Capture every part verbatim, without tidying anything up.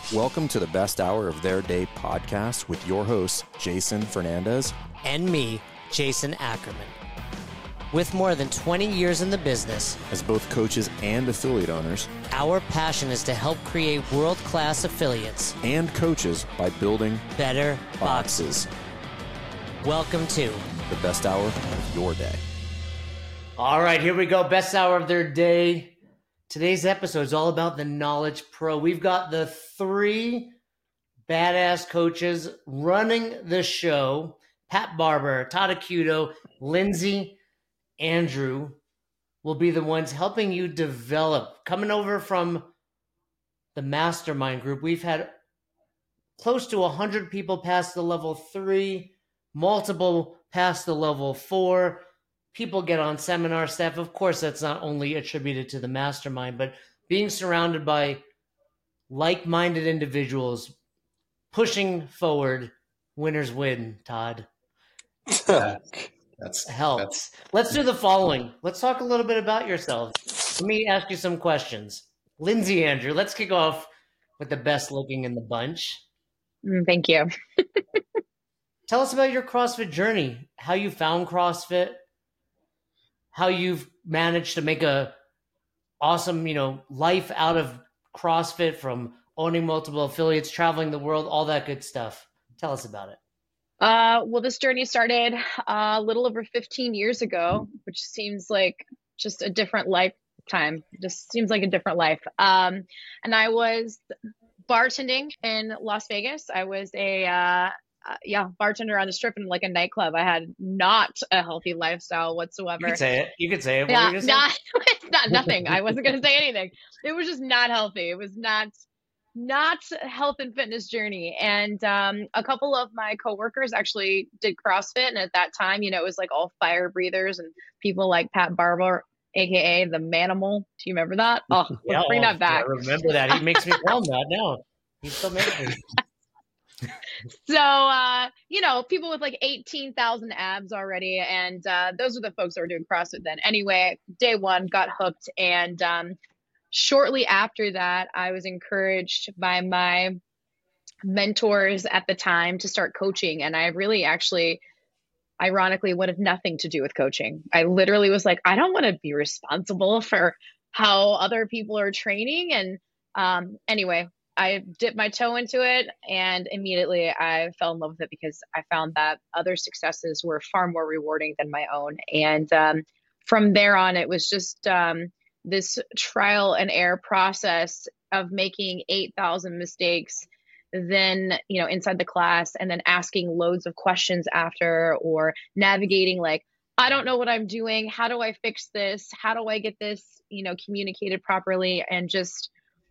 Welcome to the best hour of their day podcast with your hosts, Jason Fernandez and me, Jason Ackerman. With more than twenty years in the business, as both coaches and affiliate owners, our passion is to help create world-class affiliates and coaches by building better boxes. Welcome to the best hour of your day. All right, here we go. Best hour of their day. Today's episode is all about the Knowledge Pro. We've got the three badass coaches running the show. Pat Barber, Todd Acuto, Lindsay, Andrew will be the ones helping you develop. Coming over from the mastermind group, we've had close to one hundred people past the level three, multiple past the level four. People get on seminar staff. Of course, that's not only attributed to the mastermind, but being surrounded by like-minded individuals pushing forward, winners win, Todd. Yeah, that's helps. That's... Let's do the following. Let's talk a little bit about yourselves. Let me ask you some questions. Lindsay, Andrew, let's kick off with the best looking in the bunch. Mm, thank you. Tell us about your CrossFit journey, how you found CrossFit, how you've managed to make a awesome, you know, life out of CrossFit, from owning multiple affiliates, traveling the world, all that good stuff. Tell us about it. Uh, well, this journey started uh, a little over fifteen years ago, which seems like just a different lifetime. Just seems like a different life. Um, and I was bartending in Las Vegas. I was a uh, Uh, yeah, bartender on the strip in like a nightclub. I had not a healthy lifestyle whatsoever. You could say it. You could say it. What yeah, were you not, it's not nothing. I wasn't going to say anything. It was just not healthy. It was not, not a health and fitness journey. And um, a couple of my coworkers actually did CrossFit. And at that time, you know, it was like all fire breathers and people like Pat Barber, A K A the Manimal. Do you remember that? Oh, let's yeah, bring that back. I remember that. He makes me feel that now. He's so amazing. So, uh, you know, people with like eighteen thousand abs already. And uh, those are the folks that were doing CrossFit then. Anyway, day one, got hooked. And um, shortly after that, I was encouraged by my mentors at the time to start coaching. And I really actually, ironically, wanted nothing to do with coaching. I literally was like, I don't want to be responsible for how other people are training. And um, anyway, I dipped my toe into it and immediately I fell in love with it because I found that other successes were far more rewarding than my own. And um, from there on, it was just um, this trial and error process of making eight thousand mistakes, then, you know, inside the class, and then asking loads of questions after, or navigating like, I don't know what I'm doing. How do I fix this? How do I get this, you know, communicated properly? And just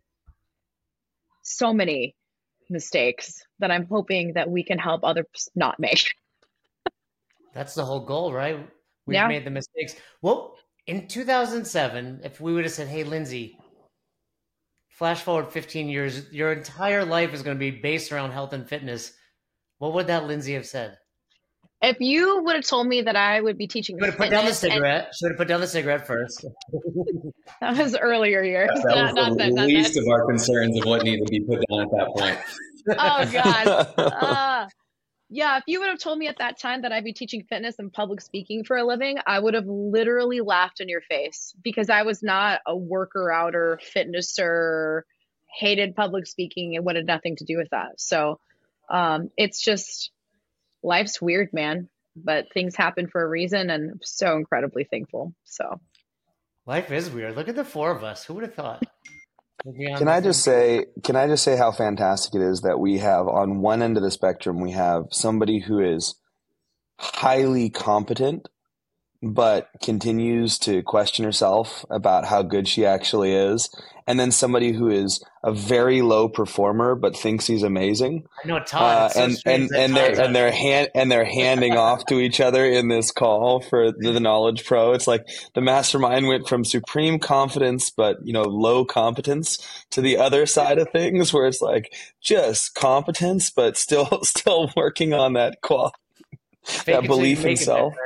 so many mistakes that I'm hoping that we can help others not make. That's the whole goal, right? We've yeah. made the mistakes. Well, in two thousand seven, if we would have said, hey, Lindsay, flash forward fifteen years, your entire life is going to be based around health and fitness, what would that Lindsay have said? If you would have told me that I would be teaching, you would have put down the cigarette. And... Should have put down the cigarette first. That was earlier years. Yeah, that not, was not the that, least not of our concerns of what needed to be put down at that point. Oh God. Uh, yeah, if you would have told me at that time that I'd be teaching fitness and public speaking for a living, I would have literally laughed in your face because I was not a worker outer, fitnesser, hated public speaking. It wanted nothing to do with that. So um, it's just. Life's weird, man, but things happen for a reason, and I'm so incredibly thankful. So life is weird. Look at the four of us. Who would have thought? Can I just say, can I just say how fantastic it is that we have on one end of the spectrum, we have somebody who is highly competent, but continues to question herself about how good she actually is. And then somebody who is a very low performer, but thinks he's amazing. I know, Todd. Uh, so and and, and they're and they're hand and they're handing off to each other in this call for the, the Knowledge Pro. It's like the mastermind went from supreme confidence, but you know, low competence, to the other side of things, where it's like just competence, but still still working on that qual that belief in self.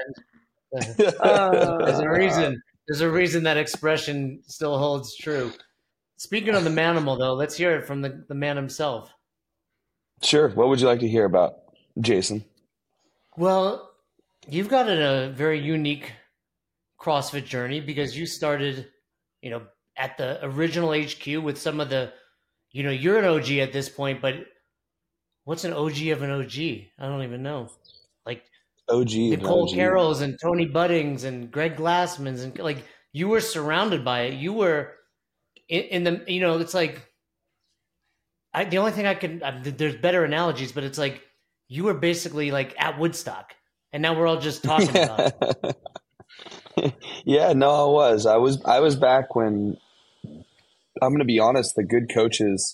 uh, there's a reason. There's a reason that expression still holds true. Speaking of the manimal, though, let's hear it from the, the man himself. Sure. What would you like to hear about, Jason? Well, you've got a very unique CrossFit journey because you started, you know, at the original H Q with some of the, you know, you're an O G at this point, but what's an O G of an O G? I don't even know. Like O G, Nicole O G. Carroll's and Tony Buddings and Greg Glassman's, and like you were surrounded by it. You were in, in the, you know, it's like, I, the only thing I can, I, there's better analogies, but it's like you were basically like at Woodstock, and now we're all just talking yeah. about it. Yeah, no, I was. I was. I was back when. I'm going to be honest. The good coaches.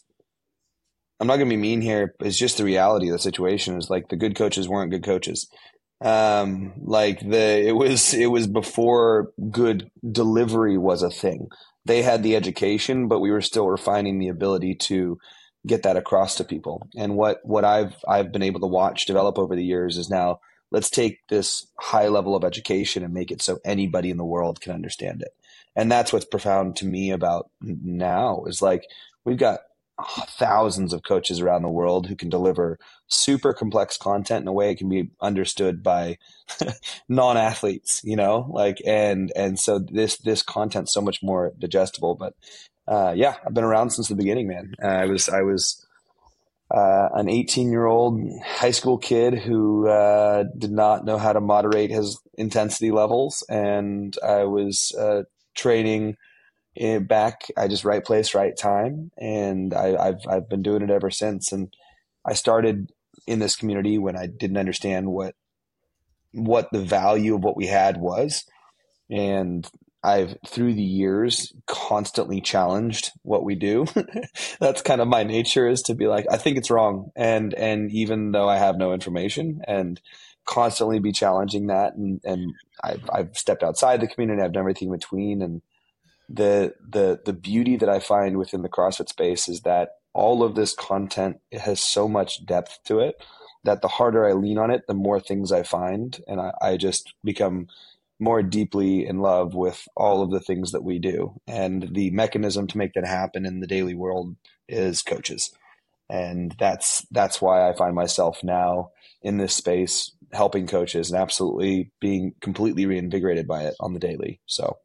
I'm not going to be mean here. It's just the reality of the situation. Is like the good coaches weren't good coaches. Um, like the it was it was before good delivery was a thing. They had the education, but we were still refining the ability to get that across to people. And what what I've I've been able to watch develop over the years is now let's take this high level of education and make it so anybody in the world can understand it. And that's what's profound to me about now is like we've got thousands of coaches around the world who can deliver super complex content in a way it can be understood by non-athletes, you know, like, and, and so this, this content's so much more digestible, but, uh, yeah, I've been around since the beginning, man. Uh, I was, I was, uh, an eighteen year old high school kid who, uh, did not know how to moderate his intensity levels. And I was, uh, training back, I just right place, right time. And I, I've, I've been doing it ever since. And I started in this community when I didn't understand what, what the value of what we had was. And I've, through the years, constantly challenged what we do. That's kind of my nature, is to be like, I think it's wrong. And, and even though I have no information, and constantly be challenging that. And, and I've, I've stepped outside the community. I've done everything in between. And the the the beauty that I find within the CrossFit space is that all of this content, it has so much depth to it that the harder I lean on it, the more things I find. And I, I just become more deeply in love with all of the things that we do. And the mechanism to make that happen in the daily world is coaches. And that's that's why I find myself now in this space helping coaches and absolutely being completely reinvigorated by it on the daily. So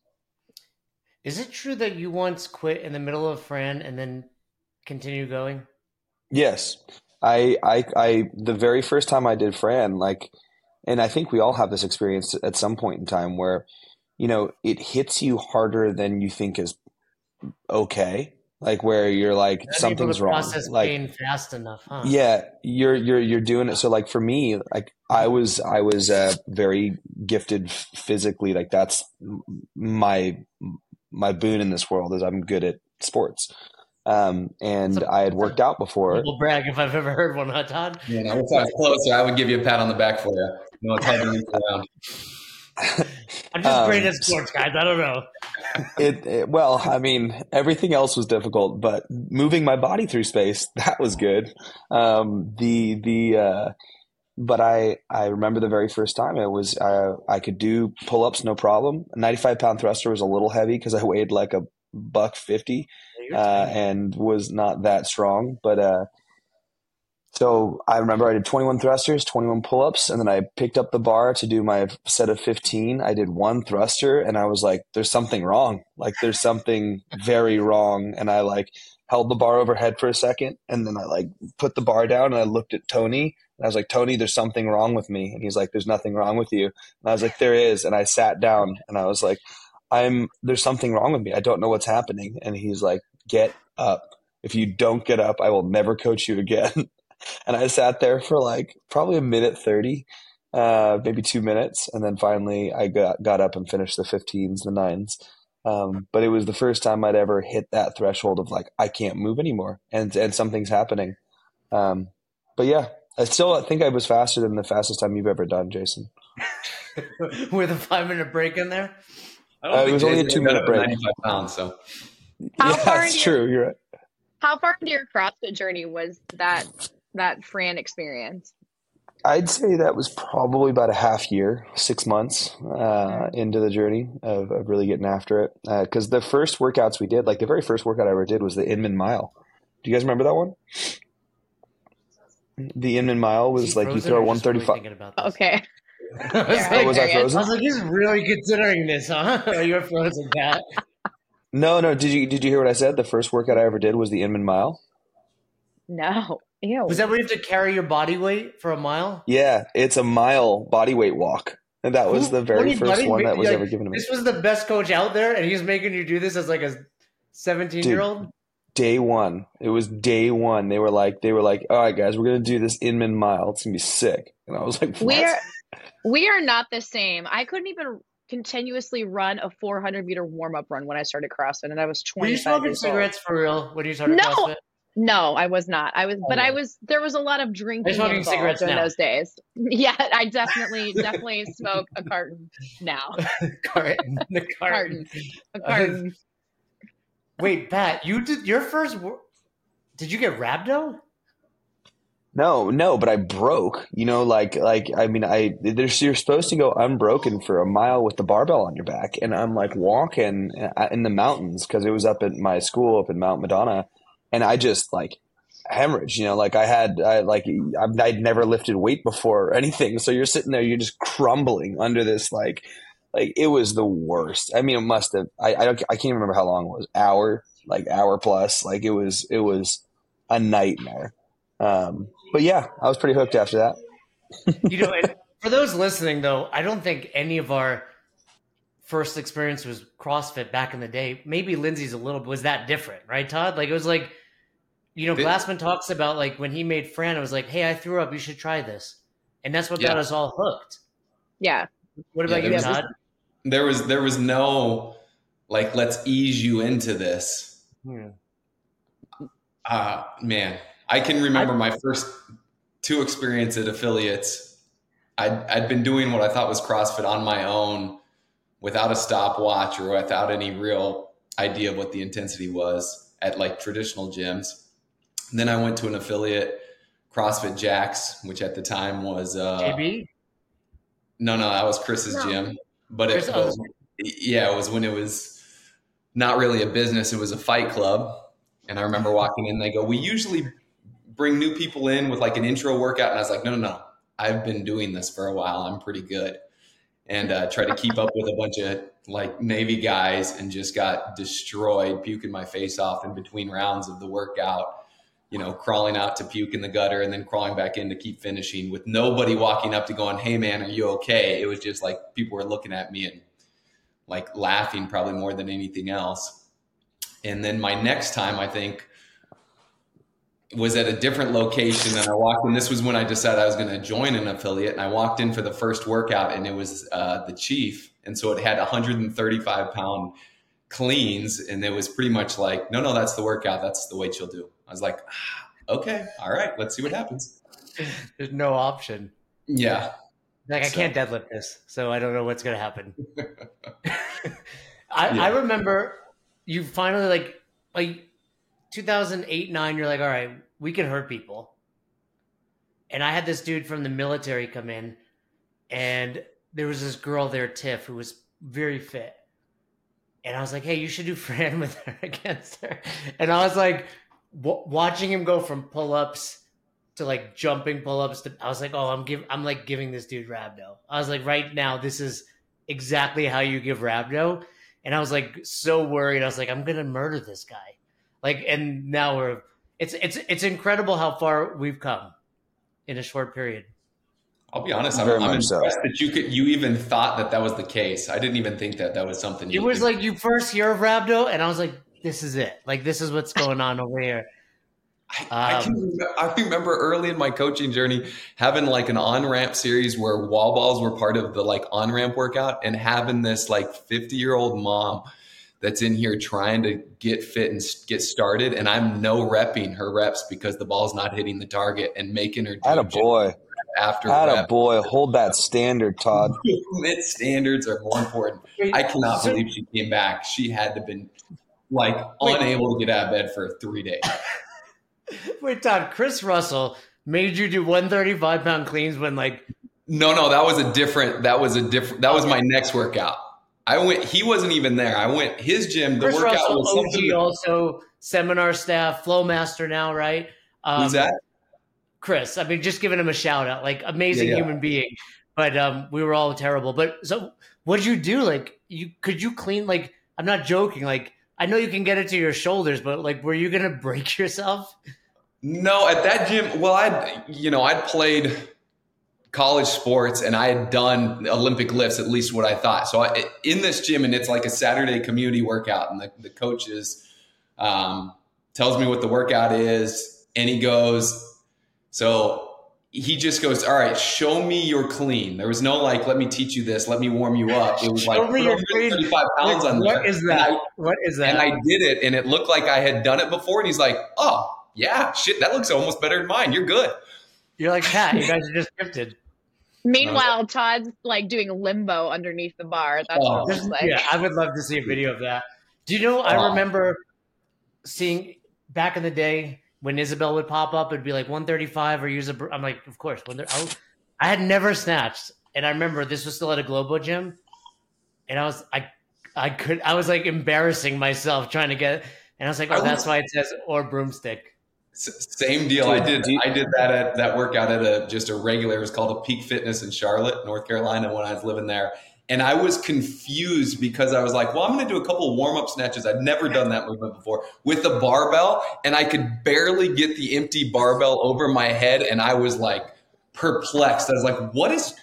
is it true that you once quit in the middle of Fran and then continue going? Yes. I, I, I, the very first time I did Fran, like, and I think we all have this experience at some point in time where, you know, it hits you harder than you think is okay. Like where you're like, You're something's able to wrong. process Like, pain fast enough, huh? yeah, you're, you're, you're doing it. So like for me, like I was, I was, uh, very gifted physically. Like that's my, my boon in this world is I'm good at sports. Um, and a, I had worked out before. We'll brag if I've ever heard one, huh, Todd? Yeah, no, if I was closer, I would give you a pat on the back for you. No, it's hard to move around. I'm just Um, great at sports, guys. I don't know. It, it, well, I mean, everything else was difficult, but moving my body through space, that was good. Um, the, the, uh, but I, I remember the very first time it was, uh, I could do pull-ups, no problem. A ninety-five pound thruster was a little heavy because I weighed like a buck fifty, uh, and was not that strong. But, uh, so I remember I did twenty-one thrusters, twenty-one pull-ups, and then I picked up the bar to do my set of fifteen. I did one thruster and I was like, there's something wrong. Like there's something very wrong. And I like held the bar overhead for a second. And then I like put the bar down and I looked at Tony and I was like, Tony, there's something wrong with me. And he's like, there's nothing wrong with you. And I was like, there is. And I sat down and I was like, I'm, there's something wrong with me. I don't know what's happening. And he's like, get up. If you don't get up, I will never coach you again. And I sat there for like probably a minute thirty, uh, maybe two minutes. And then finally I got, got up and finished the fifteens, the nines. Um, but it was the first time I'd ever hit that threshold of like, I can't move anymore and, and something's happening. Um, but yeah, I still think I was faster than the fastest time you've ever done, Jason. With a five minute break in there? I don't Uh, it think was only a Jason two minute got up break. ninety-five pounds, so. How Yeah, far that's into true. your- You're right. How far into your CrossFit journey was that that Fran experience? I'd say that was probably about a half year, six months uh, into the journey of, of really getting after it. Because uh, the first workouts we did, like the very first workout I ever did was the Inman Mile. Do you guys remember that one? The Inman Mile was like you throw one thirty-five. Really okay. I was, oh, like, was I frozen? I was like, he's really considering this, huh? You're frozen, Pat. No, no. Did you did you hear what I said? The first workout I ever did was the Inman Mile. No. Ew. Was that where you have to carry your body weight for a mile? Yeah, it's a mile body weight walk. And that was Who, the very first buddy, one that was like, ever given to me. This was the best coach out there, and he's making you do this as like a seventeen-year-old? Day one. It was day one. They were like, they were like, all right, guys, we're going to do this Inman Mile. It's going to be sick. And I was like, what? We're, we are not the same. I couldn't even continuously run a four hundred meter warm-up run when I started CrossFit, and I was twenty-five Were you smoking years cigarettes old. for real when you started No. CrossFit? No, I was not. I was, Oh, but no. I was. There was a lot of drinking smoking involved cigarettes in now. those days. Yeah, I definitely, definitely smoke a carton now. carton. The carton. Carton, a carton. Wait, Pat, you did your first. wor- Did you get rhabdo? No, no, but I broke. You know, like, like I mean, I there's you're supposed to go unbroken for a mile with the barbell on your back, and I'm like walking in the mountains because it was up at my school up in Mount Madonna, and I just like hemorrhage. You know, like I had, I like I'd never lifted weight before or anything, so you're sitting there, you're just crumbling under this like, like it was the worst. I mean, it must have. I I, don't, I can't remember how long it was. Hour, like hour plus. Like it was, it was a nightmare. Um, but yeah, I was pretty hooked after that. You know, and for those listening, though, I don't think any of our first experience was CrossFit back in the day. Maybe Lindsay's a little bit was that different, right, Todd? Like it was like, you know, Glassman talks about like when he made Fran, it was like, hey, I threw up, you should try this, and that's what Yeah. got us all hooked. Yeah. What about Yeah, you, there was- Todd? There was there was no like let's ease you into this. Hmm. Uh man, I can remember my first two experience at affiliates. I'd I'd been doing what I thought was CrossFit on my own without a stopwatch or without any real idea of what the intensity was at like traditional gyms. And then I went to an affiliate, CrossFit Jax, which at the time was uh J B? no, no, that was Chris's No. gym. But it Chris- oh. was, yeah, it was when it was not really a business. It was a fight club. And I remember walking in, they go, we usually bring new people in with like an intro workout. And I was like, no, no, no. I've been doing this for a while. I'm pretty good. And uh, tried to keep up with a bunch of like Navy guys and just got destroyed, puking my face off in between rounds of the workout, you know, crawling out to puke in the gutter and then crawling back in to keep finishing with nobody walking up to going, hey man, are you okay? It was just like people were looking at me and like laughing probably more than anything else. And then my next time, I think, was at a different location, and I walked in. This was when I decided I was going to join an affiliate, and I walked in for the first workout, and it was uh, the Chief, and so it had one hundred thirty-five pound cleans, and it was pretty much like, no, no, that's the workout, that's the weight you'll do. I was like, ah, okay, all right, let's see what happens. There's no option. Yeah, Like I So- can't deadlift this, so I don't know what's gonna happen. I, Yeah. I remember you finally like like two thousand eight nine. You're like, all right, we can hurt people. And I had this dude from the military come in, and there was this girl there, Tiff, who was very fit. And I was like, hey, you should do Fran with her against her. And I was like, w- watching him go from pull ups to like jumping pull-ups to, I was like, oh, I'm give, I'm like giving this dude rhabdo. I was like, right now, this is exactly how you give rhabdo. And I was like, so worried. I was like, I'm gonna murder this guy. Like, and now we're, it's it's it's incredible how far we've come in a short period. I'll be honest, I'm, Very I'm much impressed so. that you could you even thought that that was the case. I didn't even think that that was something. It you was could- like you first hear of rhabdo, and I was like, this is it. Like, this is what's going on over here. I, I, Um, can, remember- I remember early in my coaching journey having like an on-ramp series where wall balls were part of the like on-ramp workout, and having this like fifty-year-old mom that's in here trying to get fit and s- get started, and I'm no repping her reps because the ball's not hitting the target, and making her do Atta just boy. after Atta rep. boy. Hold that standard, Todd. Movement standards are more important. I cannot So- believe she came back. She had to been like Wait. unable to get out of bed for three days. Wait, Todd, Chris Russell made you do one thirty-five pound cleans when like. No, no, that was a different, that was a different, that was my next workout. I went, he wasn't even there. I went, his gym, the Chris workout Russell, was O G, something. That, also seminar staff, Flowmaster now, right? Um, who's that? Chris. I mean, just giving him a shout out, like amazing Yeah, yeah. human being. But um, we were all terrible. But so what did you do? Like, you could you clean, like, I'm not joking. Like, I know you can get it to your shoulders, but like, were you going to break yourself? No, at that gym, well, I'd, you know, I'd played college sports and I had done Olympic lifts, at least what I thought. So I, in this gym, and it's like a Saturday community workout, and the, the coach is, um, tells me what the workout is, and he goes, so he just goes, all right, show me your clean. There was no like, let me teach you this, let me warm you up. It was Show like, me put your over clean. thirty-five pounds on there. What is that? And I, what is that? and I did it, and it looked like I had done it before. And he's like, oh, yeah, shit, that looks almost better than mine. You're good. You're like, Pat, you guys are just gifted. Meanwhile, Todd's like doing limbo underneath the bar. That's Oh. what it looks like. Yeah, I would love to see a video of that. Do you know, I Oh. remember seeing back in the day when Isabel would pop up, it'd be like one thirty-five or use a, br- I'm like, of course. When I, I had never snatched. And I remember this was still at a Globo gym. And I was, I, I could, I was like embarrassing myself trying to get, and I was like, oh, I that's was- why it says or broomstick. S- Same deal. Dude, I did. do you- I did that at that workout at a just a regular. It was called a Peak Fitness in Charlotte, North Carolina, when I was living there. And I was confused because I was like, "Well, I'm going to do a couple warm up snatches. I'd never done that movement before with a barbell, and I could barely get the empty barbell over my head, and I was like perplexed. I was like, "What is?"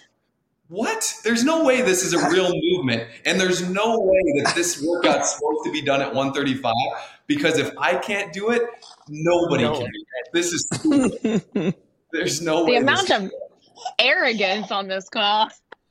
What? There's no way this is a real movement, and there's no way that this workout's supposed to be done at one thirty-five, because if I can't do it, nobody No can. one do it. This is stupid. There's no The way. amount this- of arrogance on this call.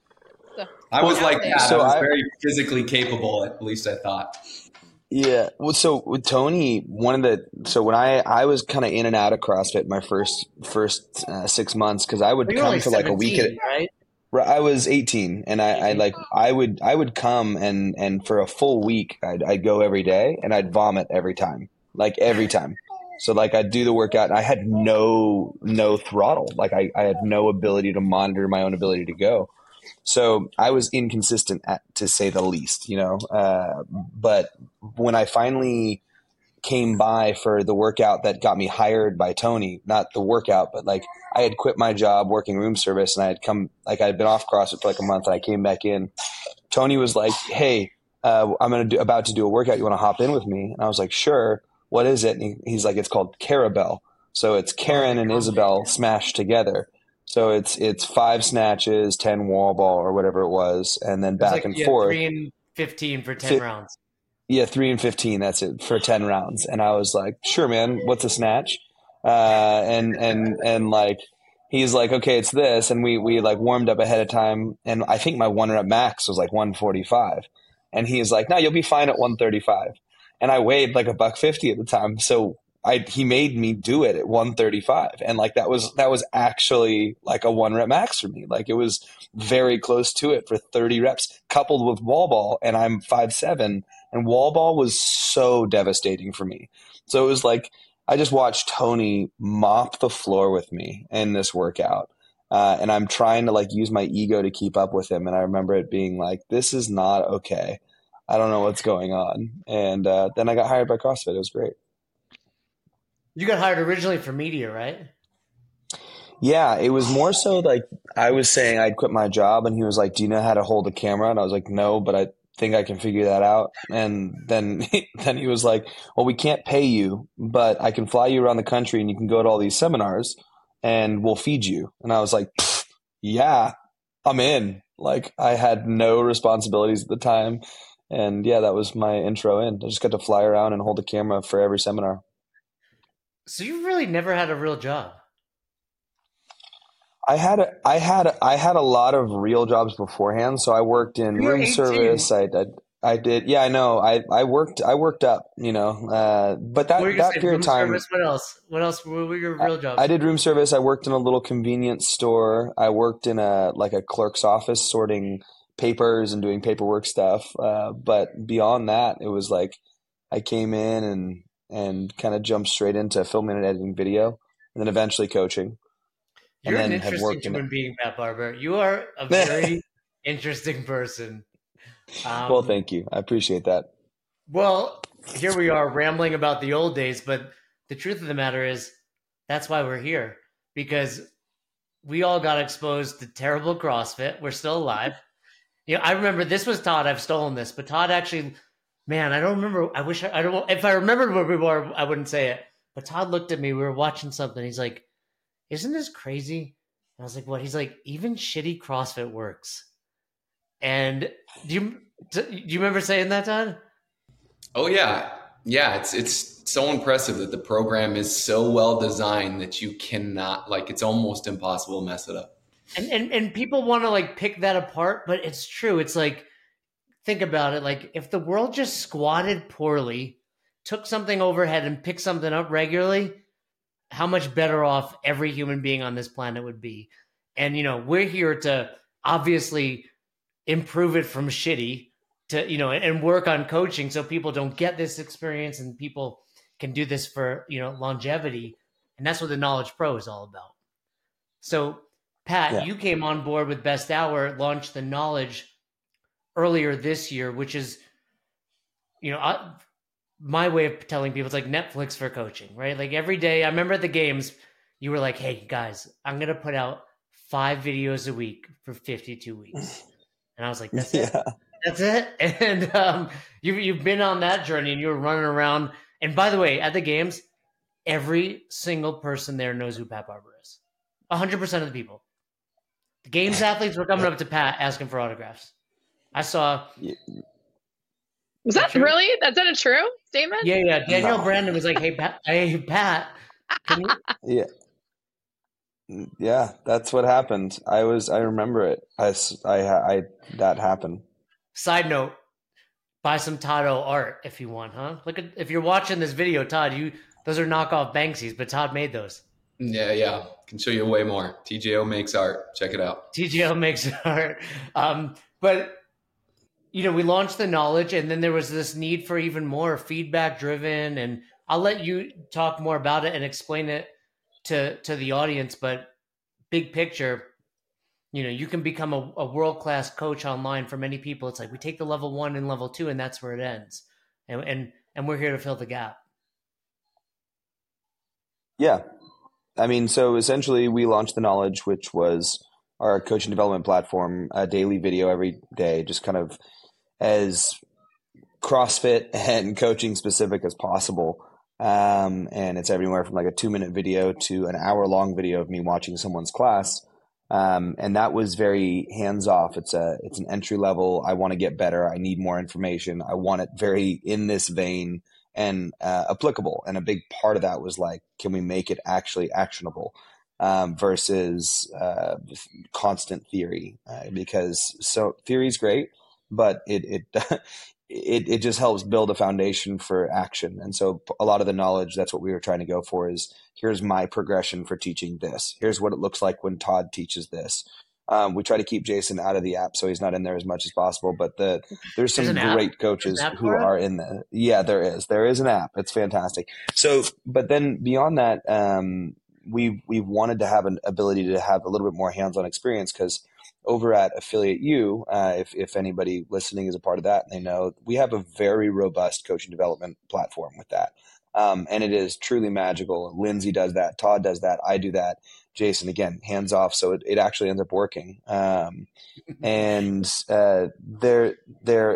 I was like that. So I was I- very physically capable, at least I thought. Yeah. Well, so with Tony, one of the so when I I was kind of in and out of CrossFit my first first uh, six months because I would But you're come only for like a week at seventeen, right? Right, I was eighteen, and I, I like I would I would come and and for a full week I'd I'd go every day, and I'd vomit every time, like every time. So like I'd do the workout, and I had no no throttle, like I I had no ability to monitor my own ability to go. So I was inconsistent at, to say the least, you know. Uh, but when I finally came by for the workout that got me hired by Tony, not the workout, but like I had quit my job working room service, and I had come, like I had been off CrossFit for like a month, and I came back in. Tony was like, "Hey, uh, I'm gonna do, about to do a workout. You want to hop in with me?" And I was like, "Sure. What is it?" And he, he's like, "It's called Carabel. So it's Karen and Isabel smashed together. So it's it's five snatches, ten wall ball, or whatever it was, and then It was back like, and yeah, forth. three and fifteen for ten Fi- rounds. Yeah, three and fifteen. That's it for ten rounds." And I was like, "Sure, man. What's a snatch?" Uh, and and and like he's like, "Okay, it's this." And we we like warmed up ahead of time, and I think my one rep max was like one forty-five. And he's like, "No, you'll be fine at one thirty-five." And I weighed like a buck fifty at the time, so I he made me do it at one thirty-five, and like that was that was actually like a one rep max for me. Like it was very close to it for thirty reps, coupled with wall ball, and I'm five seven. And wall ball was so devastating for me. So it was like I just watched Tony mop the floor with me in this workout. Uh, and I'm trying to like use my ego to keep up with him. And I remember it being like, this is not okay. I don't know what's going on. And uh, then I got hired by CrossFit. It was great. You got hired originally for media, right? Yeah, it was more so like I was saying I'd quit my job, and he was like, "Do you know how to hold a camera?" And I was like, "No, but I think I can figure that out." And then then he was like, "Well, we can't pay you, but I can fly you around the country, and you can go to all these seminars, and we'll feed you." And I was like, "Yeah, I'm in." Like I had no responsibilities at the time, and yeah, that was my intro in. I just got to fly around and hold a camera for every seminar. So you really never had a real job. I had a, I had a, I had a lot of real jobs beforehand. So I worked in You were room eighteen. service. I did, I did. Yeah, I know. I, I worked, I worked up. You know, uh, but that What were you gonna that say, period room of time, service? What else? What else? What were your real jobs? I did room service. I worked in a little convenience store. I worked in a like a clerk's office, sorting papers and doing paperwork stuff. Uh, but beyond that, it was like I came in and and kind of jumped straight into filming and editing video, and then eventually coaching. You're and an then have interesting worked human in being, Pat Barber. You are a very interesting person. Um, well, thank you. I appreciate that. Well, here we are rambling about the old days, but the truth of the matter is that's why we're here, because we all got exposed to terrible CrossFit. We're still alive. You know, I remember this was Todd. I've stolen this, but Todd actually, man, I don't remember. I wish I, I don't. If I remembered where we were, I wouldn't say it. But Todd looked at me. We were watching something. He's like, "Isn't this crazy?" And I was like, "What?" He's like, "Even shitty CrossFit works." And do you do you remember saying that, Todd? Oh yeah, yeah. It's it's so impressive that the program is so well designed that you cannot, like, it's almost impossible to mess it up. And and and people want to like pick that apart, but it's true. It's like, think about it. Like, if the world just squatted poorly, took something overhead and picked something up regularly, how much better off every human being on this planet would be. And, you know, we're here to obviously improve it from shitty to, you know, and work on coaching so people don't get this experience and people can do this for, you know, longevity. And that's what the Knowledge Pro is all about. So, Pat, yeah. You came on board with Best Hour, launched the Knowledge earlier this year, which is, you know, I, my way of telling people, it's like Netflix for coaching, right? Like every day, I remember at the games, you were like, "Hey guys, I'm going to put out five videos a week for fifty-two weeks." And I was like, that's yeah. it. That's it. And um, you, you've been on that journey and you were running around. And by the way, at the games, every single person there knows who Pat Barber is. A hundred percent of the people. The games athletes were coming up to Pat asking for autographs. I saw. Was that true? Really? That's not a true statement? Yeah, yeah. Daniel no. Brandon was like, "Hey, Pat, hey, Pat, can you?" Yeah. Yeah, that's what happened. I was, I remember it. I, I, I, that happened. Side note, buy some Tado art if you want, huh? Look at, if you're watching this video, Todd, you, those are knockoff Banksy's, but Todd made those. Yeah, yeah. Can show you way more. T J O makes art. Check it out. T J O makes art. Um, but, you know, we launched the Knowledge and then there was this need for even more feedback driven. And I'll let you talk more about it and explain it to to the audience, but big picture, you know, you can become a, a world-class coach online. For many people, it's like we take the level one and level two and that's where it ends. And and and we're here to fill the gap. Yeah. I mean, so essentially we launched the Knowledge, which was our coaching development platform, a daily video every day, just kind of as CrossFit and coaching specific as possible. Um, and it's everywhere from like a two minute video to an hour long video of me watching someone's class. Um, and that was very hands off. It's a, it's an entry level. I want to get better. I need more information. I want it very in this vein and, uh, applicable. And a big part of that was like, can we make it actually actionable, um, versus, uh, constant theory, uh, because so theory is great, but it, it, It it just helps build a foundation for action. And so a lot of the Knowledge, that's what we were trying to go for, is here's my progression for teaching this. Here's what it looks like when Todd teaches this. Um, we try to keep Jason out of the app, so he's not in there as much as possible. But the there's some great coaches who are in there. Yeah, there is. There is an app. It's fantastic. So, but then beyond that, um, we we wanted to have an ability to have a little bit more hands-on experience, because over at Affiliate U, uh, if, if anybody listening is a part of that, and they know, we have a very robust coaching development platform with that. Um, and it is truly magical. Lindsay does that. Todd does that. I do that. Jason, again, hands off. So it, it actually ends up working. Um, and uh, there, there,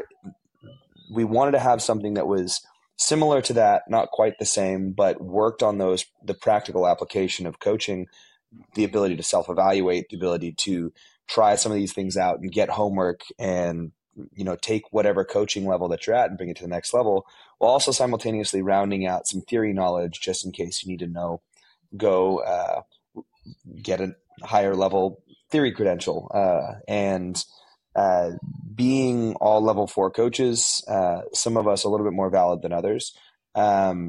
we wanted to have something that was similar to that, not quite the same, but worked on those, the practical application of coaching, the ability to self-evaluate, the ability to try some of these things out and get homework and, you know, take whatever coaching level that you're at and bring it to the next level, while also simultaneously rounding out some theory knowledge just in case you need to know, go uh, get a higher level theory credential. Uh, and uh, being all level four coaches, uh, some of us a little bit more valid than others. Um,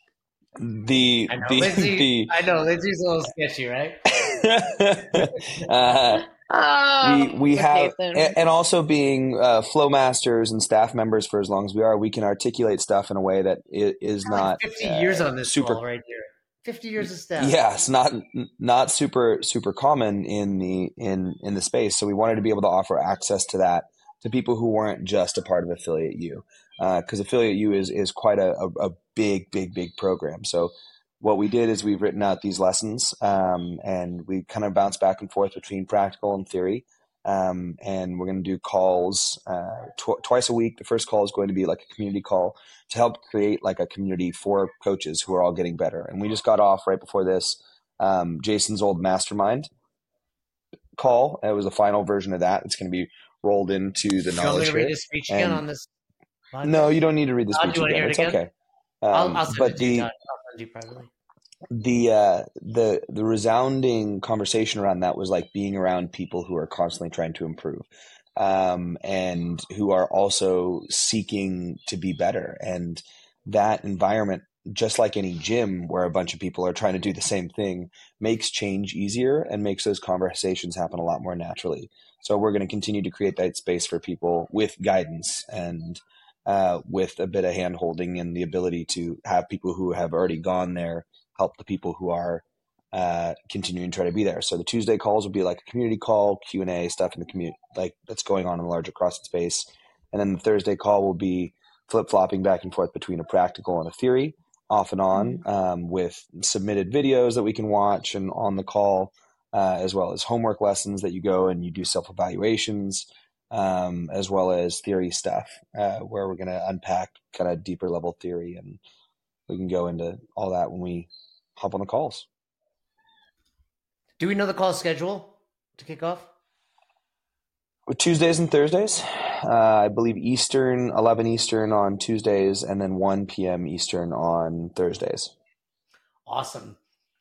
the, I know, the, Lindsay, the, I know Lindsay's a little sketchy, right? uh, Oh, we we have, and, and also being uh, flow masters and staff members for as long as we are, we can articulate stuff in a way that it is like not fifty uh, years on this super ball right here. fifty years of staff. Yeah, it's not not super super common in the in in the space. So we wanted to be able to offer access to that to people who weren't just a part of Affiliate U, because uh, Affiliate U is is quite a, a, a big big big program. So what we did is we've written out these lessons, um, and we kind of bounce back and forth between practical and theory. Um, and we're going to do calls uh, tw- twice a week. The first call is going to be like a community call to help create like a community for coaches who are all getting better. And we just got off right before this um, Jason's old mastermind call. It was the final version of that. It's going to be rolled into the knowledge. You want me to read the speech again and, on this podcast? No, you don't need to read the speech again. It's it again? okay. Um, I'll, I'll send but it to the, you, Todd. I'll send you privately. The uh, the the resounding conversation around that was like being around people who are constantly trying to improve, um, and who are also seeking to be better. And that environment, just like any gym where a bunch of people are trying to do the same thing, makes change easier and makes those conversations happen a lot more naturally. So we're going to continue to create that space for people with guidance and uh, with a bit of hand holding and the ability to have people who have already gone there help the people who are uh, continuing to try to be there. So the Tuesday calls will be like a community call, Q and A stuff in the community, like that's going on in the larger CrossFit space. And then the Thursday call will be flip-flopping back and forth between a practical and a theory, off and on, um, with submitted videos that we can watch and on the call, uh, as well as homework lessons that you go and you do self-evaluations, um, as well as theory stuff, uh, where we're going to unpack kind of deeper level theory, and we can go into all that when we hop on the calls. Do we know the call schedule to kick off? With Tuesdays and Thursdays, uh, I believe Eastern, eleven Eastern on Tuesdays, and then one p.m. Eastern on Thursdays. Awesome.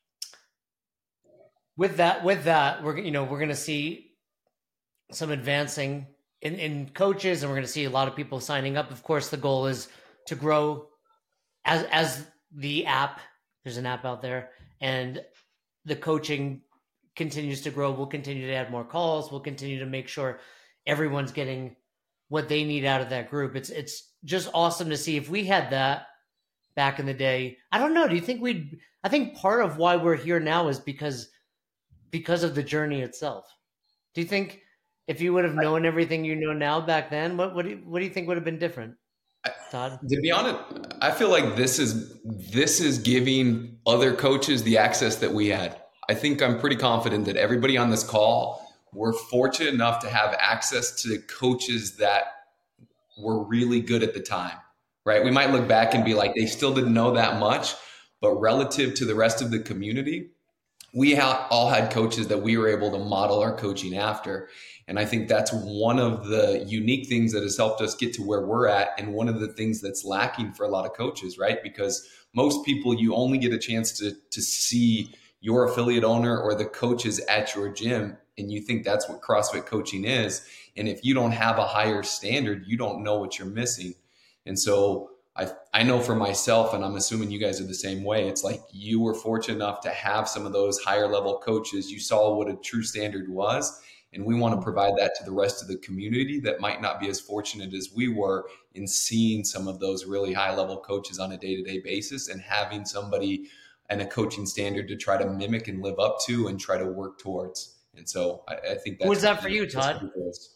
With that, with that, we're you know we're going to see some advancing in, in coaches, and we're going to see a lot of people signing up. Of course, the goal is to grow as as the app. There's an app out there, and the coaching continues to grow. We'll continue to add more calls. We'll continue to make sure everyone's getting what they need out of that group. It's it's just awesome to see. If we had that back in the day, I don't know. Do you think we'd? I think part of why we're here now is because because of the journey itself. Do you think if you would have known everything you know now back then, what what do you, what do you think would have been different, Todd? To be honest, I feel like this is this is giving other coaches the access that we had. I think I'm pretty confident that everybody on this call, we're fortunate enough to have access to coaches that were really good at the time, right? We might look back and be like, they still didn't know that much, but relative to the rest of the community, we ha- all had coaches that we were able to model our coaching after. And I think that's one of the unique things that has helped us get to where we're at, and one of the things that's lacking for a lot of coaches, right? Because most people, you only get a chance to to see your affiliate owner or the coaches at your gym, and you think that's what CrossFit coaching is. And if you don't have a higher standard, you don't know what you're missing. And so I I know for myself, and I'm assuming you guys are the same way, it's like you were fortunate enough to have some of those higher level coaches. You saw what a true standard was. And we want to provide that to the rest of the community that might not be as fortunate as we were in seeing some of those really high level coaches on a day-to-day basis, and having somebody and a coaching standard to try to mimic and live up to and try to work towards. And so I, I think that's— What was that for you, Todd?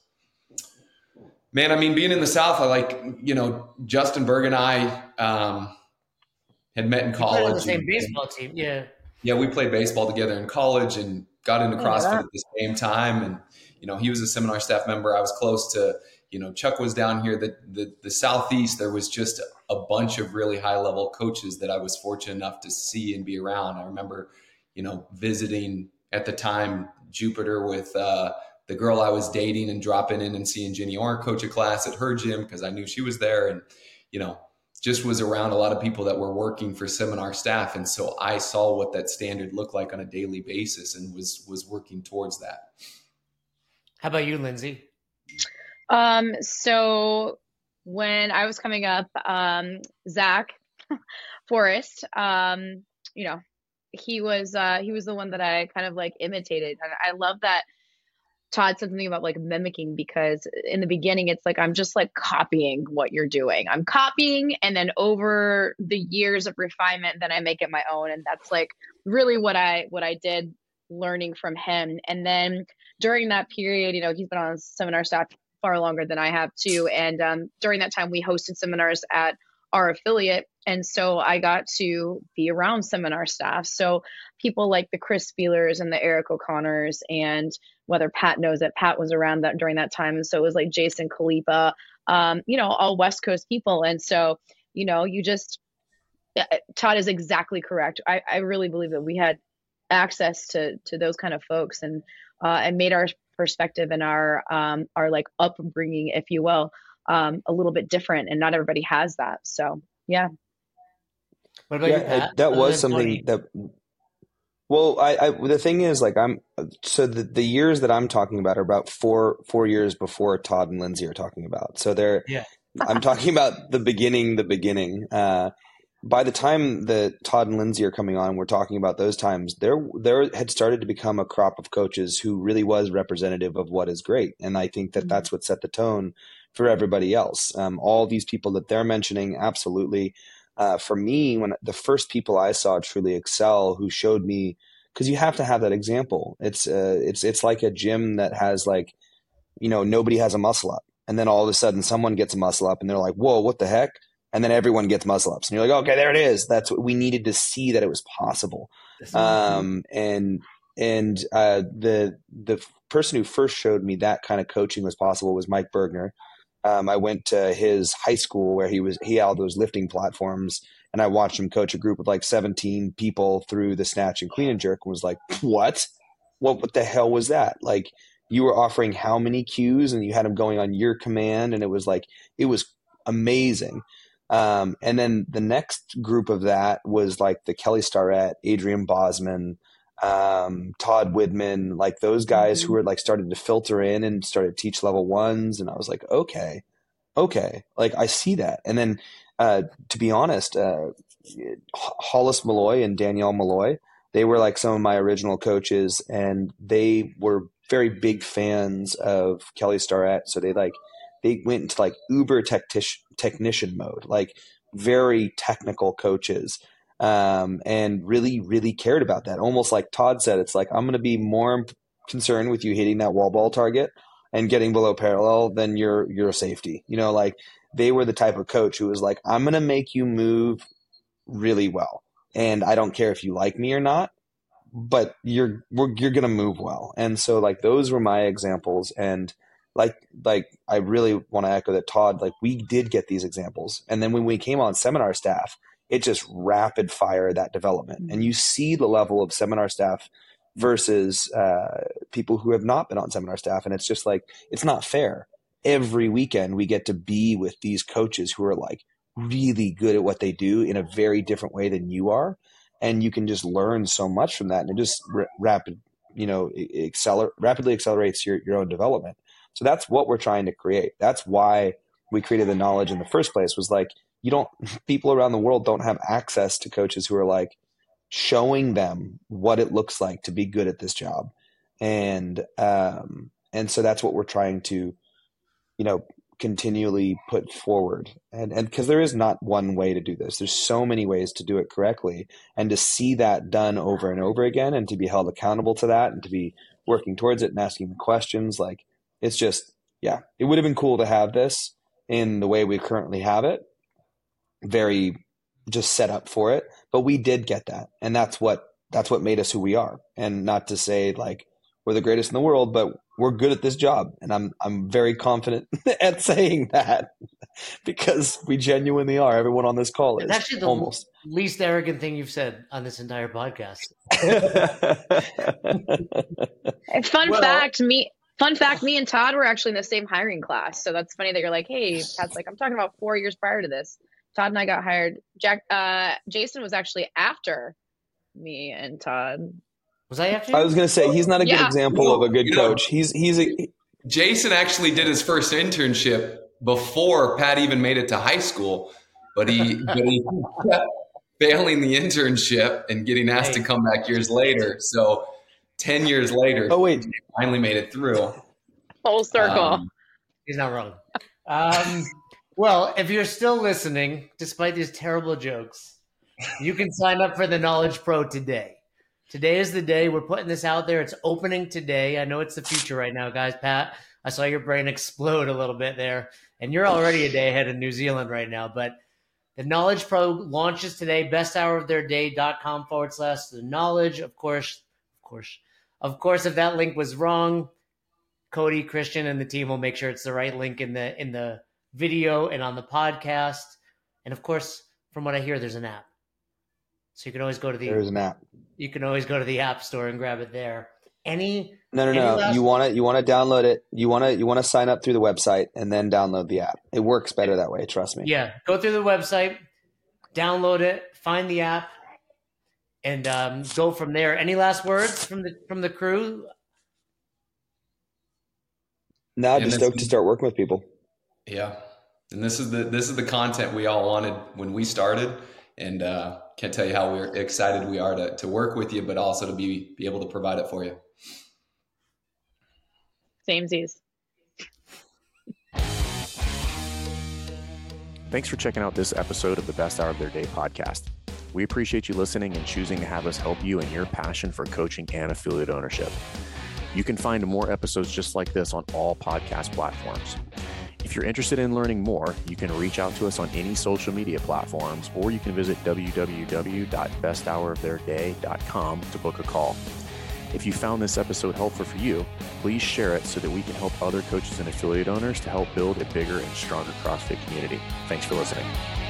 Man, I mean, being in the South, I like, you know, Justin Berg and I um, had met in college. On the same and, baseball team, yeah. Yeah, we played baseball together in college and got into CrossFit at the same time. And, you know, he was a seminar staff member. I was close to, you know, Chuck was down here. The, the, the Southeast, there was just a bunch of really high level coaches that I was fortunate enough to see and be around. I remember, you know, visiting at the time Jupiter with uh, the girl I was dating, and dropping in and seeing Jenny Orr coach a class at her gym because I knew she was there. And, you know, just was around a lot of people that were working for seminar staff. And so I saw what that standard looked like on a daily basis and was, was working towards that. How about you, Lindsay? Um, so when I was coming up, um, Zach Forrest, um, you know, he was, uh, he was the one that I kind of like imitated. And I love that Todd said something about like mimicking, because in the beginning, it's like, I'm just like copying what you're doing. I'm copying. And then over the years of refinement, then I make it my own. And that's like really what I, what I did, learning from him. And then during that period, you know, he's been on seminar staff far longer than I have too. And um, during that time, we hosted seminars at our affiliate. And so I got to be around seminar staff. So people like the Chris Spielers and the Eric O'Connors, and whether Pat knows it, Pat was around that during that time. And so it was like Jason Khalipa, um, you know, all West Coast people. And so, you know, you just, Todd is exactly correct. I, I really believe that we had access to, to those kind of folks, and, uh, and made our perspective and our, um, our like upbringing, if you will, um, a little bit different, and not everybody has that. So, yeah. What about yeah, you, Pat? it, that Other was than something Tony? that, well, I, I, the thing is, like, I'm, so the, the years that I'm talking about are about four, four years before Todd and Lindsay are talking about. So they're, Yeah. I'm talking about the beginning, the beginning, uh, by the time that Todd and Lindsay are coming on, we're talking about those times, there there had started to become a crop of coaches who really was representative of what is great. And I think that mm-hmm. that's what set the tone for everybody else. Um, all these people that they're mentioning, absolutely. Uh, for me, when the first people I saw truly excel, who showed me, because you have to have that example. It's uh, it's it's like a gym that has, like, you know, nobody has a muscle up, and then all of a sudden someone gets a muscle up, and they're like, whoa, what the heck? And then everyone gets muscle ups, and you're like, okay, there it is. That's what we needed to see, that it was possible. Um, and and uh, the the person who first showed me that kind of coaching was possible was Mike Bergner. Um, I went to his high school where he was he had all those lifting platforms, and I watched him coach a group of like seventeen people through the snatch and clean and jerk, and was like, what? What what the hell was that? Like, you were offering how many cues, and you had them going on your command, and it was like, it was amazing. Um, and then the next group of that was like the Kelly Starrett, Adrian Bosman, um, Todd Widman, like those guys mm-hmm. who were like started to filter in and started to teach level ones. And I was like, okay, okay. Like, I see that. And then, uh, to be honest, uh, Hollis Malloy and Danielle Malloy, they were like some of my original coaches, and they were very big fans of Kelly Starrett. So they like, they went into like uber technic- technician mode, like very technical coaches, um, and really, really cared about that. Almost like Todd said, it's like, I'm going to be more concerned with you hitting that wall ball target and getting below parallel than your, your safety. You know, like, they were the type of coach who was like, I'm going to make you move really well. And I don't care if you like me or not, but you're, we're, you're going to move well. And so like, those were my examples. And Like, like I really want to echo that, Todd, like, we did get these examples. And then when we came on seminar staff, it just rapid fire that development. And you see the level of seminar staff versus uh, people who have not been on seminar staff. And it's just like, it's not fair. Every weekend we get to be with these coaches who are like really good at what they do in a very different way than you are. And you can just learn so much from that. And it just r- rapid, you know, acceler- rapidly accelerates your, your own development. So that's what we're trying to create. That's why we created the knowledge in the first place, was like, you don't, people around the world don't have access to coaches who are like showing them what it looks like to be good at this job. And, um, and so that's what we're trying to, you know, continually put forward. And, and cause there is not one way to do this. There's so many ways to do it correctly, and to see that done over and over again, and to be held accountable to that, and to be working towards it and asking questions, like, it's just, yeah, it would have been cool to have this in the way we currently have it, very just set up for it. But we did get that. And that's what, that's what made us who we are. And not to say like we're the greatest in the world, but we're good at this job. And I'm, I'm very confident at saying that, because we genuinely are. Everyone on this call is. It's actually the almost least arrogant thing you've said on this entire podcast. Fun well, fact, me, Fun fact, me and Todd were actually in the same hiring class. So that's funny that you're like, hey, Pat's like, I'm talking about four years prior to this. Todd and I got hired. Jack, uh, Jason was actually after me and Todd. Was I after you? I was going to say, he's not a yeah. good example no, of a good you coach. know, he's, he's a, Jason actually did his first internship before Pat even made it to high school, but he, but he kept failing the internship and getting asked hey. to come back years later. So ten years later, oh wait, finally made it through. Full circle. Um, He's not wrong. Um, well, if you're still listening, despite these terrible jokes, you can sign up for the Knowledge Pro today. Today is the day. We're putting this out there. It's opening today. I know it's the future right now, guys. Pat, I saw your brain explode a little bit there, and you're already a day ahead of New Zealand right now. But the Knowledge Pro launches today, best hour of their day.com forward slash the knowledge. Of course, of course, of course, if that link was wrong, Cody, Christian, and the team will make sure it's the right link in the in the video and on the podcast. And of course, from what I hear, there's an app. So you can always go to the there's an app. You can always go to the app store and grab it there. Any no no any no last- you want to you want to download it. You want to you want to sign up through the website and then download the app. It works better that way, trust me. Yeah, go through the website, download it, find the app, and um, go from there. Any last words from the from the crew? No, And just this- stoked to start working with people. Yeah. And this is the this is the content we all wanted when we started. And uh, can't tell you how we're excited we are to to work with you, but also to be be able to provide it for you. Samesies. Thanks for checking out this episode of the Best Hour of Their Day podcast. We appreciate you listening and choosing to have us help you in your passion for coaching and affiliate ownership. You can find more episodes just like this on all podcast platforms. If you're interested in learning more, you can reach out to us on any social media platforms, or you can visit w w w dot best hour of their day dot com to book a call. If you found this episode helpful for you, please share it so that we can help other coaches and affiliate owners to help build a bigger and stronger CrossFit community. Thanks for listening.